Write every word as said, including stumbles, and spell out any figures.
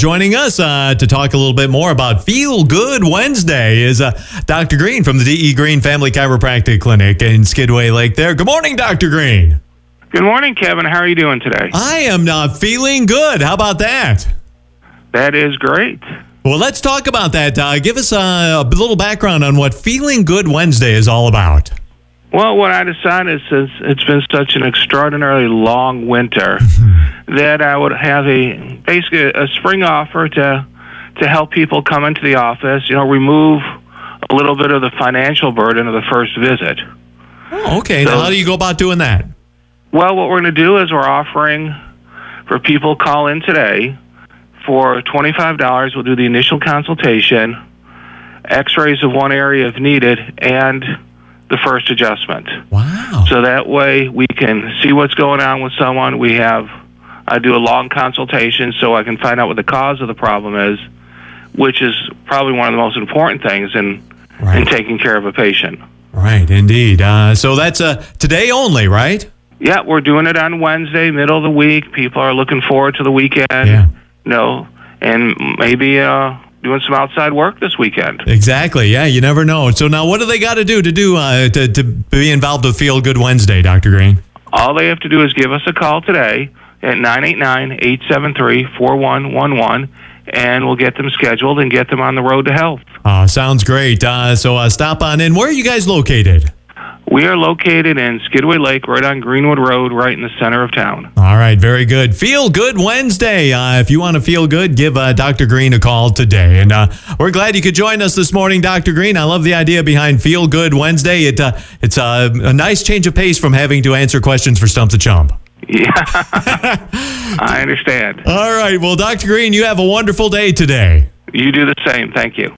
joining us uh, to talk a little bit more about Feel Good Wednesday is uh, Doctor Green from the D E. Green Family Chiropractic Clinic in Skidway Lake there. Good morning, Doctor Green. Good morning, Kevin. How are you doing today? I am uh, feeling good. How about that? That is great. Well, let's talk about that. Uh, give us uh, a little background on what Feeling Good Wednesday is all about. Well, what I decided, since it's been such an extraordinarily long winter, that I would have a basically a spring offer to to help people come into the office, you know, remove a little bit of the financial burden of the first visit. Oh, okay. So, now, how do you go about doing that? Well, what we're going to do is we're offering for people call in today for twenty-five dollars. We'll do the initial consultation, x-rays of one area if needed, and the first adjustment. Wow. So that way we can see what's going on with someone. We have, I do a long consultation so I can find out what the cause of the problem is, which is probably one of the most important things in, right. in taking care of a patient. Right, indeed. Uh, so that's uh, today only, right? Yeah, we're doing it on Wednesday, middle of the week. People are looking forward to the weekend. Yeah. No, and maybe uh, doing some outside work this weekend. Exactly. Yeah, you never know. So now, what do they got to do to do uh, to to be involved with Feel Good Wednesday, Doctor Green? All they have to do is give us a call today at nine eight nine, eight seven three, four one one one, and we'll get them scheduled and get them on the road to health. Uh, sounds great. Uh, so uh, stop on in. Where are you guys located? We are located in Skidway Lake, right on Greenwood Road, right in the center of town. All right, very good. Feel Good Wednesday. Uh, if you want to feel good, give uh, Doctor Green a call today. And uh, we're glad you could join us this morning, Doctor Green. I love the idea behind Feel Good Wednesday. It uh, It's uh, a nice change of pace from having to answer questions for Stump the Chump. Yeah, I understand. All right, well, Doctor Green, you have a wonderful day today. You do the same. Thank you.